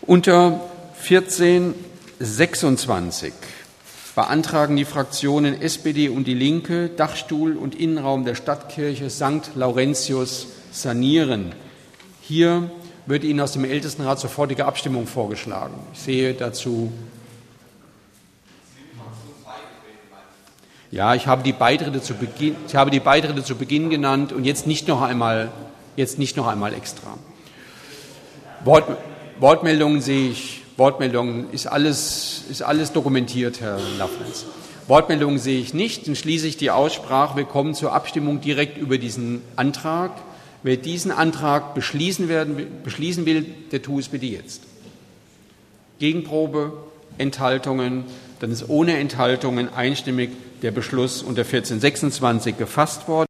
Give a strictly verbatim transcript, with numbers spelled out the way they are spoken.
Unter vierzehn sechsundzwanzig beantragen die Fraktionen S P D und DIE LINKE, Dachstuhl und Innenraum der Stadtkirche Sankt Laurentius sanieren. Hier wird Ihnen aus dem Ältestenrat sofortige Abstimmung vorgeschlagen. Ich sehe dazu. Ja, ich habe die Beitritte zu Beginn, ich habe die Beitritte zu Beginn genannt und jetzt nicht noch einmal, jetzt nicht noch einmal extra. Wort, Wortmeldungen sehe ich. Wortmeldungen ist alles, ist alles dokumentiert, Herr Lafnitz. Wortmeldungen sehe ich nicht. Dann schließe ich die Aussprache. Wir kommen zur Abstimmung direkt über diesen Antrag. Wer diesen Antrag beschließen, werden, beschließen will, der tue es bitte jetzt. Gegenprobe, Enthaltungen, dann ist ohne Enthaltungen einstimmig der Beschluss unter vierzehn sechsundzwanzig gefasst worden.